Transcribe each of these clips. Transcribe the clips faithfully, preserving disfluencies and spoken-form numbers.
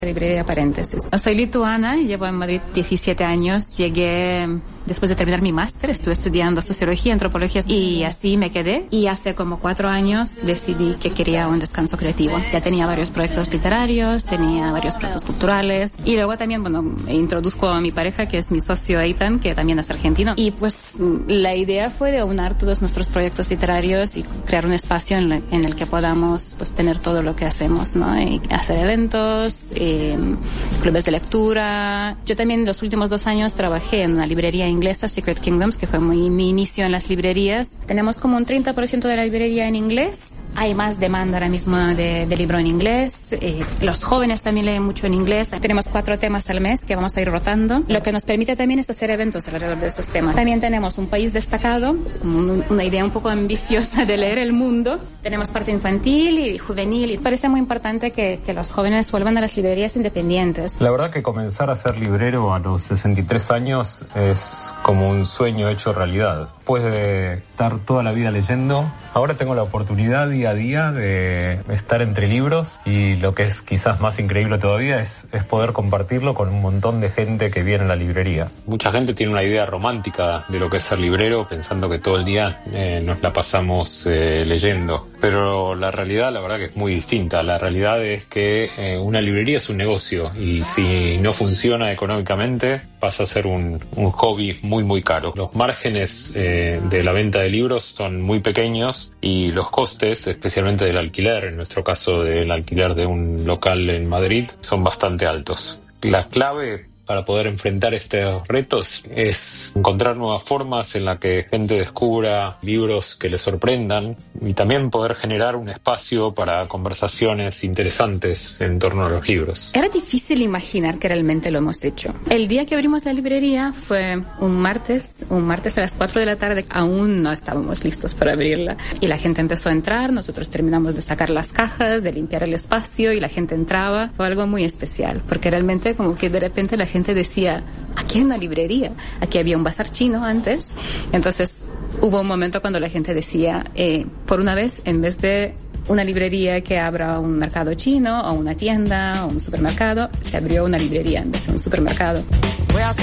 Librería Paréntesis. Soy lituana y llevo en Madrid diecisiete años. Llegué después de terminar mi máster, estuve estudiando sociología, antropología y así me quedé. Y hace como cuatro años decidí que quería un descanso creativo. Ya tenía varios proyectos literarios, tenía varios proyectos culturales y luego también, bueno, introduzco a mi pareja que es mi socio Eitan, que también es argentino. Y pues la idea fue de aunar todos nuestros proyectos literarios y crear un espacio en, la, en el que podamos pues tener todo lo que hacemos, ¿no? Y hacer eventos, y Eh, clubes de lectura. Yo también en los últimos dos años trabajé en una librería inglesa, Secret Kingdoms, que fue muy, mi inicio en las librerías. Tenemos como un treinta por ciento de la librería en inglés. Hay más demanda ahora mismo de, de libro en inglés. Eh, los jóvenes también leen mucho en inglés. Tenemos cuatro temas al mes que vamos a ir rotando. Lo que nos permite también es hacer eventos alrededor de esos temas. También tenemos un país destacado, un, una idea un poco ambiciosa de leer el mundo. Tenemos parte infantil y juvenil. Y parece muy importante que, que los jóvenes vuelvan a las librerías independientes. La verdad que comenzar a ser librero a los sesenta y tres años es como un sueño hecho realidad. Después de estar toda la vida leyendo, ahora tengo la oportunidad día a día de estar entre libros y lo que es quizás más increíble todavía es, es poder compartirlo con un montón de gente que viene a la librería. Mucha gente tiene una idea romántica de lo que es ser librero, pensando que todo el día eh, nos la pasamos eh, leyendo. Pero la realidad, la verdad que es muy distinta. La realidad es que eh, una librería es un negocio y si no funciona económicamente pasa a ser un, un hobby muy muy caro. Los márgenes eh, de la venta de libros son muy pequeños y los costes, especialmente del alquiler, en nuestro caso del alquiler de un local en Madrid, son bastante altos. La clave para poder enfrentar estos retos es encontrar nuevas formas en las que gente descubra libros que les sorprendan y también poder generar un espacio para conversaciones interesantes en torno a los libros. Era difícil imaginar que realmente lo hemos hecho. El día que abrimos la librería fue un martes, un martes a las cuatro de la tarde. Aún no estábamos listos para abrirla. Y la gente empezó a entrar, nosotros terminamos de sacar las cajas, de limpiar el espacio y la gente entraba. Fue algo muy especial, porque realmente como que de repente la gente decía, aquí hay una librería, aquí había un bazar chino antes. Entonces hubo un momento cuando la gente decía, eh, por una vez, en vez de una librería que abra un mercado chino o una tienda o un supermercado, se abrió una librería en vez de un supermercado. Well,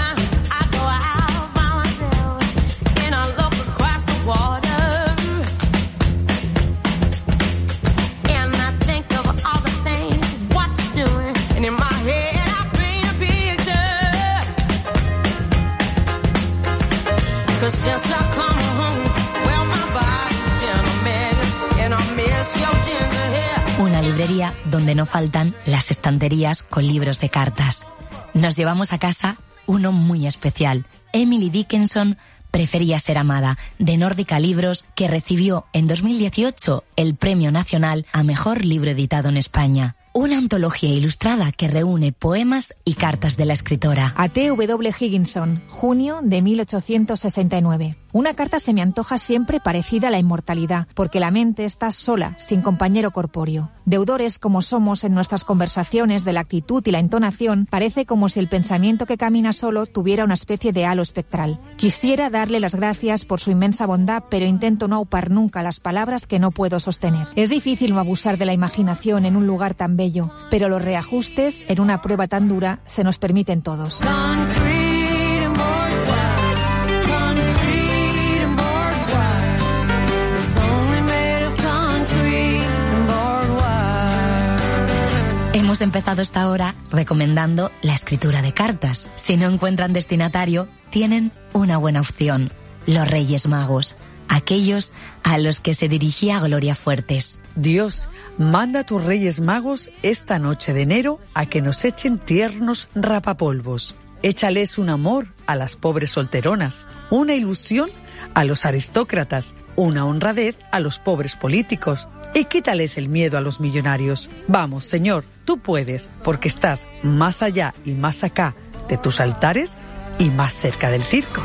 una librería donde no faltan las estanterías con libros de cartas. Nos llevamos a casa uno muy especial. Emily Dickinson prefería ser amada, de Nórdica Libros, que recibió en dos mil dieciocho el Premio Nacional a Mejor Libro Editado en España. Una antología ilustrada que reúne poemas y cartas de la escritora. A T W Higginson, junio de mil ochocientos sesenta y nueve. Una carta se me antoja siempre parecida a la inmortalidad, porque la mente está sola, sin compañero corpóreo. Deudores como somos en nuestras conversaciones de la actitud y la entonación, parece como si el pensamiento que camina solo tuviera una especie de halo espectral. Quisiera darle las gracias por su inmensa bondad, pero intento no aupar nunca las palabras que no puedo sostener. Es difícil no abusar de la imaginación en un lugar tan bello, pero los reajustes en una prueba tan dura se nos permiten todos. Hemos empezado esta hora recomendando la escritura de cartas. Si no encuentran destinatario, tienen una buena opción: los Reyes Magos, aquellos a los que se dirigía Gloria Fuertes. Dios, manda a tus Reyes Magos esta noche de enero a que nos echen tiernos rapapolvos. Échales un amor a las pobres solteronas, una ilusión a los aristócratas, una honradez a los pobres políticos, y quítales el miedo a los millonarios. Vamos, Señor, tú puedes, porque estás más allá y más acá de tus altares y más cerca del circo.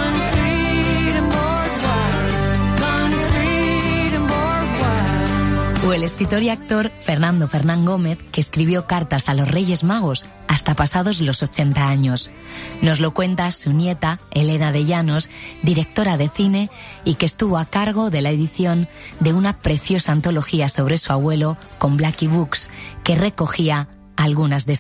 O el escritor y actor Fernando Fernán Gómez, que escribió cartas a los Reyes Magos hasta pasados los ochenta años. Nos lo cuenta su nieta, Elena de Llanos, directora de cine, y que estuvo a cargo de la edición de una preciosa antología sobre su abuelo con Blackie Books, que recogía algunas de